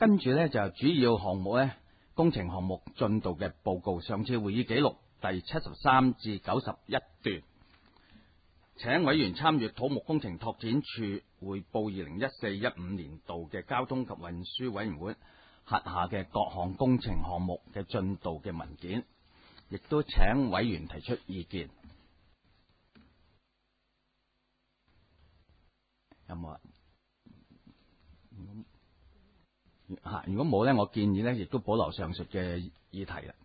跟住呢，就主要項目呢，工程項目進度嘅報告。上次會議記錄第73至91段，請委員參閱土木工程拓展處匯報2014-15年度嘅交通及運輸委員會轄下嘅各項工程項目嘅進度嘅文件，亦都請委員提出意見。有冇啊？如果冇呢，我建議呢亦都保留上述嘅議題啦。